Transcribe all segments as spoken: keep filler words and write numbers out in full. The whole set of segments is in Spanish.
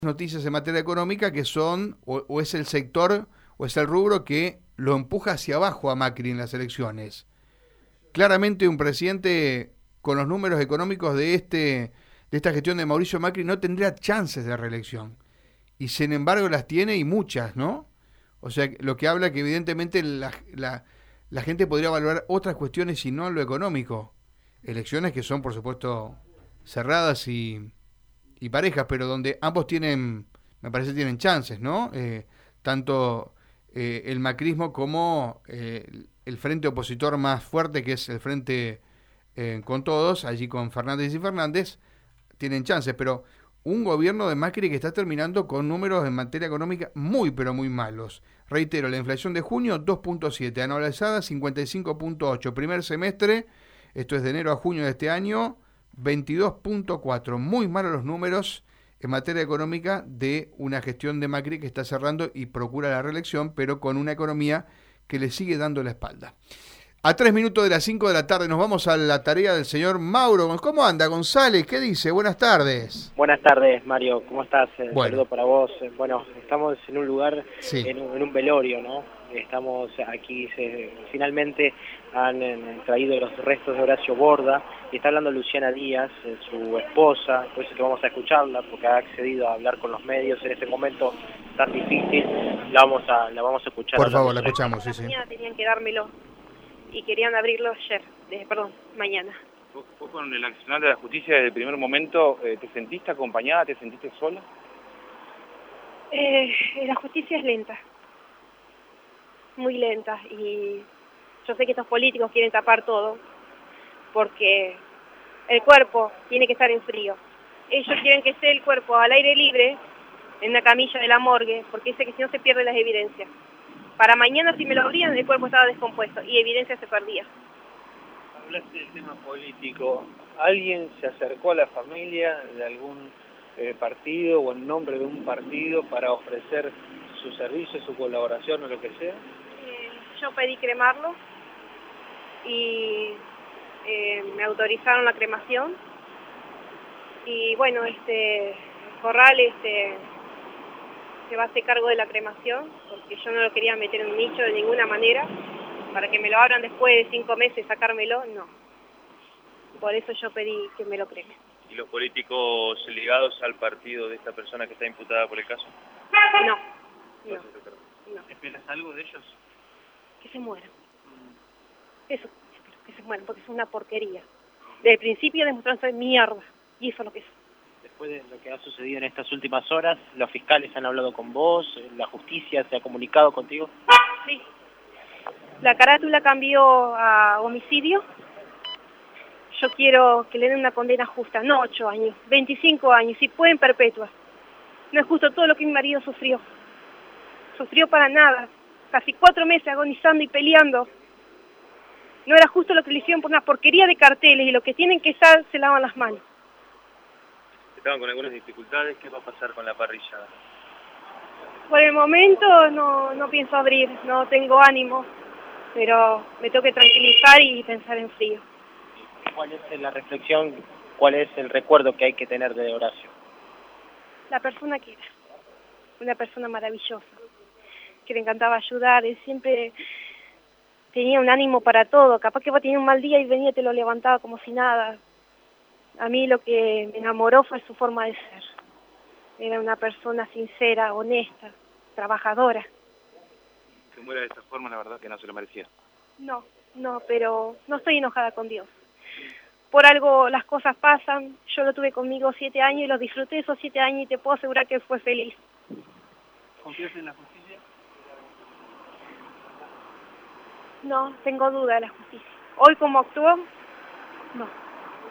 Noticias en materia económica que son, o, o es el sector, o es el rubro que lo empuja hacia abajo a Macri en las elecciones. Claramente un presidente con los números económicos de este de esta gestión de Mauricio Macri no tendría chances de reelección. Y sin embargo las tiene y muchas, ¿no? O sea, lo que habla que evidentemente la, la, la gente podría valorar otras cuestiones y no lo económico. Elecciones que son, por supuesto, cerradas y... y parejas, pero donde ambos tienen, me parece, tienen chances, ¿no? Eh, tanto eh, el macrismo como eh, el frente opositor más fuerte, que es el frente eh, con todos, allí con Fernández y Fernández, tienen chances, pero un gobierno de Macri que está terminando con números en materia económica muy, pero muy malos. Reitero, la inflación de junio, dos punto siete, anualizada, cincuenta y cinco punto ocho, primer semestre, esto es de enero a junio de este año, veintidós punto cuatro, muy malos los números en materia económica de una gestión de Macri que está cerrando y procura la reelección, pero con una economía que le sigue dando la espalda. A tres minutos de las cinco de la tarde nos vamos a la tarea del señor Mauro. ¿Cómo anda, González? ¿Qué dice? Buenas tardes. Buenas tardes, Mario. ¿Cómo estás? Un bueno. saludo para vos. Bueno, estamos en un lugar, sí. en, un, en un velorio, ¿no? Estamos aquí, se, finalmente han eh, traído los restos de Horacio Borda y está hablando Luciana Díaz, eh, su esposa, por eso que vamos a escucharla, porque ha accedido a hablar con los medios en este momento tan difícil. La vamos a, la vamos a escuchar. Por favor, la escuchamos, sí, sí. Mañana tenían que dármelo y querían abrirlo ayer, de, perdón, mañana. ¿Vos, vos con el accionar de la justicia desde el primer momento eh, te sentiste acompañada, te sentiste sola? Eh, la justicia es lenta, muy lenta, y yo sé que estos políticos quieren tapar todo, porque el cuerpo tiene que estar en frío. Ellos quieren que esté el cuerpo al aire libre, en una camilla de la morgue, porque dice que si no se pierden las evidencias. Para mañana, si me lo abrían, el cuerpo estaba descompuesto y evidencia se perdía. Hablaste del tema político. ¿Alguien se acercó a la familia de algún eh, partido o en nombre de un partido para ofrecer su servicio, su colaboración o lo que sea? Eh, yo pedí cremarlo y eh, me autorizaron la cremación. Y bueno, este Corral este se va a hacer cargo de la cremación, porque yo no lo quería meter en un nicho de ninguna manera, para que me lo abran después de cinco meses, sacármelo, no. Por eso yo pedí que me lo cremen. ¿Y los políticos ligados al partido de esta persona que está imputada por el caso? No, no, no. ¿Esperas algo de ellos? Que se mueran. Eso, espero, que se mueran, porque es una porquería. Desde el principio demostraron ser mierda, y eso es lo que es. Después de lo que ha sucedido en estas últimas horas, los fiscales han hablado con vos, la justicia se ha comunicado contigo. Sí. La carátula cambió a homicidio. Yo quiero que le den una condena justa, no ocho años, veinticinco años, si pueden perpetuas. No es justo todo lo que mi marido sufrió. Sufrió para nada, casi cuatro meses agonizando y peleando. No era justo lo que le hicieron por una porquería de carteles, y lo que tienen que estar se lavan las manos. Estaban con algunas dificultades, ¿qué va a pasar con la parrillada? Por el momento no, no pienso abrir, no tengo ánimo, pero me tengo que tranquilizar y pensar en frío. ¿Cuál es la reflexión, cuál es el recuerdo que hay que tener de Horacio? La persona que era, una persona maravillosa, que le encantaba ayudar, él siempre tenía un ánimo para todo, capaz que vos tenías un mal día y venía y te lo levantaba como si nada. A mí lo que me enamoró fue su forma de ser. Era una persona sincera, honesta, trabajadora. Que muera de esta forma, la verdad que no se lo merecía. No, no, pero no estoy enojada con Dios. Por algo las cosas pasan. Yo lo tuve conmigo siete años y los disfruté esos siete años y te puedo asegurar que fue feliz. ¿Confías en la justicia? No, tengo duda de la justicia. Hoy como actuó, no.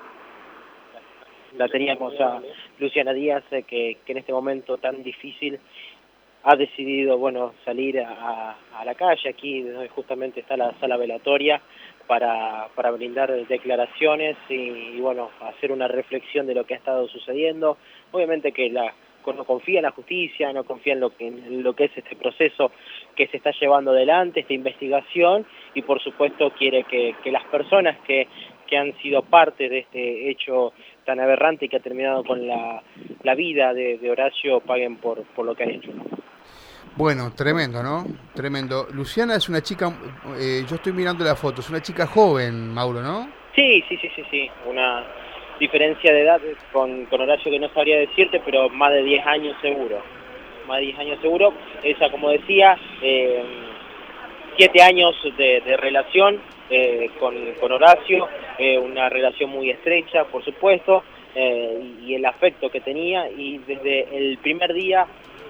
La teníamos a Luciana Díaz, eh, que, que en este momento tan difícil ha decidido, bueno, salir a, a la calle, aquí donde justamente está la sala velatoria, para, para brindar declaraciones y, y, bueno, hacer una reflexión de lo que ha estado sucediendo. Obviamente que la, no confía en la justicia, no confía en lo que, en lo que es este proceso que se está llevando adelante, esta investigación, y por supuesto quiere que, que las personas que, que han sido parte de este hecho tan aberrante y que ha terminado con la, la vida de, de Horacio paguen por, por lo que han hecho, ¿no? Bueno, tremendo, ¿no? Tremendo. Luciana es una chica, eh, yo estoy mirando la foto, es una chica joven, Mauro, ¿no? Sí, sí, sí, sí, sí, una diferencia de edad con, con Horacio que no sabría decirte, pero más de diez años seguro, más de diez años seguro. Ella, como decía, eh, siete años de, de relación eh, con, con Horacio, eh, una relación muy estrecha, por supuesto, eh, y el afecto que tenía, y desde el primer día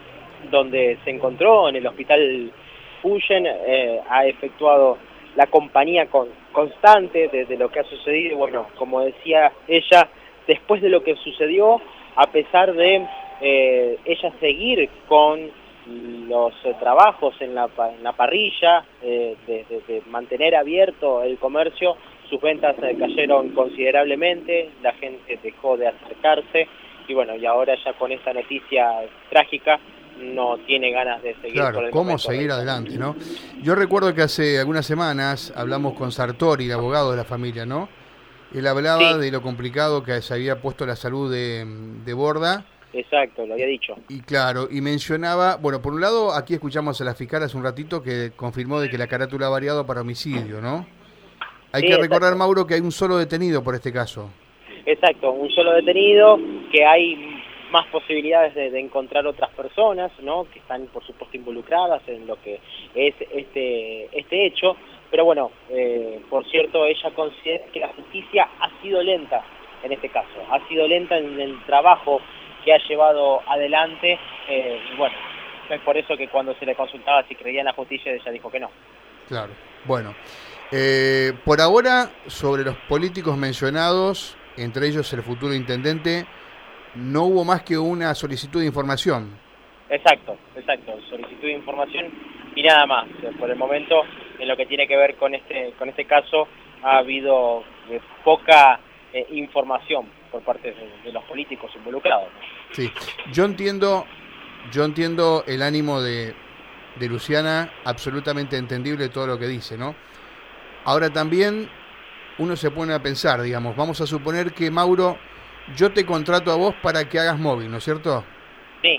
donde se encontró en el hospital Fuyen, eh, ha efectuado la compañía con, constante de, de lo que ha sucedido. Bueno, como decía ella, después de lo que sucedió, a pesar de eh, ella seguir con los eh, trabajos en la, en la parrilla, eh, de, de, de mantener abierto el comercio, sus ventas eh, cayeron considerablemente, la gente dejó de acercarse, y bueno, y ahora ya con esta noticia trágica, no tiene ganas de seguir. Claro, por el cómo momento, seguir ¿no? adelante, ¿no? Yo recuerdo que hace algunas semanas hablamos con Sartori, el abogado de la familia, ¿no? Él hablaba Sí. de lo complicado que se había puesto la salud de, de Borda. Exacto, lo había dicho. Y claro, y mencionaba, bueno, por un lado, aquí escuchamos a la fiscal hace un ratito que confirmó de que la carátula ha variado para homicidio, ¿no? Hay Sí, que recordar, exacto. Mauro, que hay un solo detenido por este caso. Exacto, un solo detenido, que hay más posibilidades de, de encontrar otras personas, ¿no? Que están, por supuesto, involucradas en lo que es este este hecho. Pero bueno, eh, por cierto, ella considera que la justicia ha sido lenta en este caso, ha sido lenta en el trabajo que ha llevado adelante, eh, y bueno, es por eso que cuando se le consultaba si creía en la justicia, ella dijo que no. Claro, bueno. Eh, por ahora, sobre los políticos mencionados, entre ellos el futuro intendente, no hubo más que una solicitud de información. Exacto, exacto, solicitud de información y nada más. Por el momento, en lo que tiene que ver con este con este caso, ha habido eh, poca eh, información por parte de, de los políticos involucrados. Sí, yo entiendo, yo entiendo el ánimo de, de Luciana, absolutamente entendible todo lo que dice, ¿no? Ahora también uno se pone a pensar, digamos, vamos a suponer que, Mauro, yo te contrato a vos para que hagas móvil, ¿no es cierto? Sí.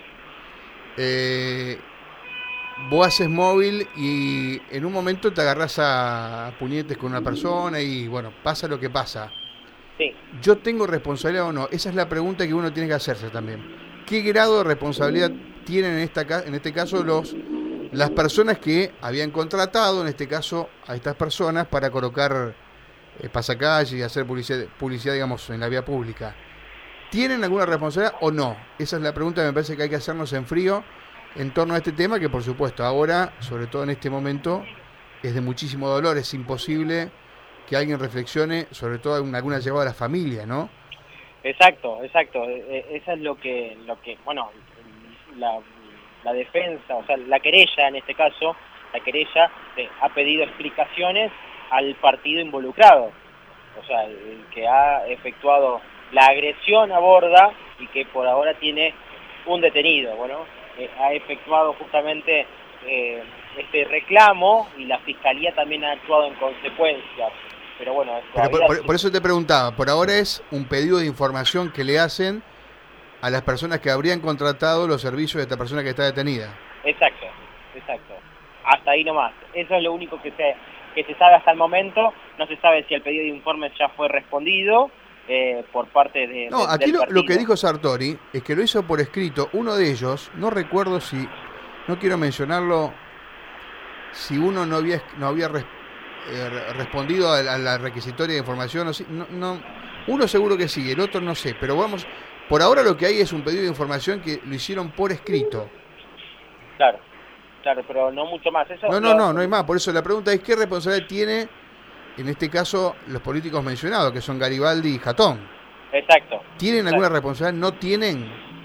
Eh, vos haces móvil y en un momento te agarrás a puñetes con una persona y, bueno, pasa lo que pasa. Sí. ¿Yo tengo responsabilidad o no? Esa es la pregunta que uno tiene que hacerse también. ¿Qué grado de responsabilidad tienen en, esta, en este caso los las personas que habían contratado, en este caso, a estas personas para colocar eh, pasacalles y hacer publicidad, publicidad, digamos, en la vía pública? ¿Tienen alguna responsabilidad o no? Esa es la pregunta que me parece que hay que hacernos en frío en torno a este tema, que por supuesto ahora, sobre todo en este momento, es de muchísimo dolor. Es imposible que alguien reflexione, sobre todo en alguna llevada a la familia, ¿no? Exacto, exacto. Esa es lo que, lo que bueno, la, la defensa, o sea, la querella en este caso, la querella eh, ha pedido explicaciones al partido involucrado, o sea, el que ha efectuado la agresión a Borda y que por ahora tiene un detenido. Bueno, eh, ha efectuado justamente eh, este reclamo y la fiscalía también ha actuado en consecuencia. Pero bueno, Pero por, por, por eso te preguntaba, por ahora es un pedido de información que le hacen a las personas que habrían contratado los servicios de esta persona que está detenida. Exacto, exacto. Hasta ahí nomás. Eso es lo único que se que se sabe hasta el momento. No se sabe si el pedido de informes ya fue respondido eh, por parte de No, de, aquí del lo, partido. lo que dijo Sartori es que lo hizo por escrito. Uno de ellos, no recuerdo si, no quiero mencionarlo, si uno no había no había res, eh, respondido a la, a la requisitoria de información, o si, no, no, uno seguro que sí, el otro no sé, pero vamos, por ahora lo que hay es un pedido de información que lo hicieron por escrito. Claro, claro, pero no mucho más. Eso No, no, lo, no, no hay más. Por eso la pregunta es qué responsabilidad tiene, en este caso, los políticos mencionados, que son Garibaldi y Jatón. Exacto. ¿Tienen exacto. alguna responsabilidad? ¿No tienen?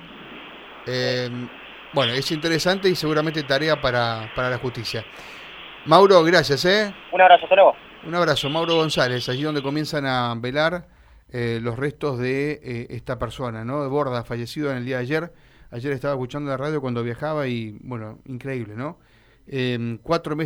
Eh, bueno, es interesante y seguramente tarea para, para la justicia. Mauro, gracias, ¿eh? Un abrazo, hasta luego. Un abrazo, Mauro González, allí donde comienzan a velar eh, los restos de eh, esta persona, ¿no? De Borda, fallecido en el día de ayer. Ayer estaba escuchando la radio cuando viajaba y, bueno, increíble, ¿no? Eh, cuatro meses